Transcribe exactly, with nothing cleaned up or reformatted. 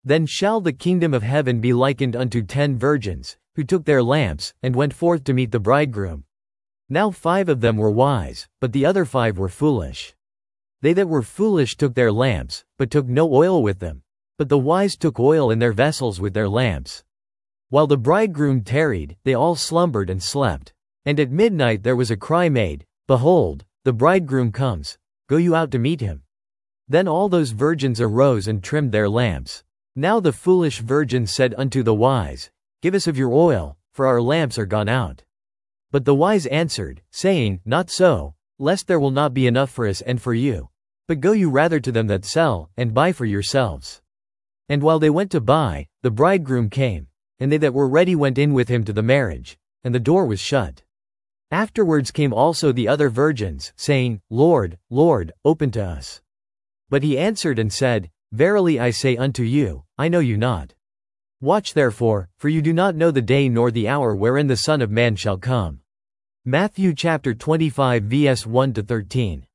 Then shall the kingdom of heaven be likened unto ten virgins, who took their lamps, and went forth to meet the bridegroom. Now five of them were wise, but the other five were foolish. They that were foolish took their lamps, but took no oil with them. But the wise took oil in their vessels with their lamps. While the bridegroom tarried, they all slumbered and slept. And at midnight there was a cry made, Behold, the bridegroom comes, go you out to meet him. Then all those virgins arose and trimmed their lamps. Now the foolish virgins said unto the wise, Give us of your oil, for our lamps are gone out. But the wise answered, saying, Not so, lest there will not be enough for us and for you. But go you rather to them that sell, and buy for yourselves. And while they went to buy, the bridegroom came, and they that were ready went in with him to the marriage, and the door was shut. Afterwards came also the other virgins, saying, Lord, Lord, open to us. But he answered and said, Verily I say unto you, I know you not. Watch therefore, for you do not know the day nor the hour wherein the Son of Man shall come. Matthew chapter twenty-five verse one to thirteen.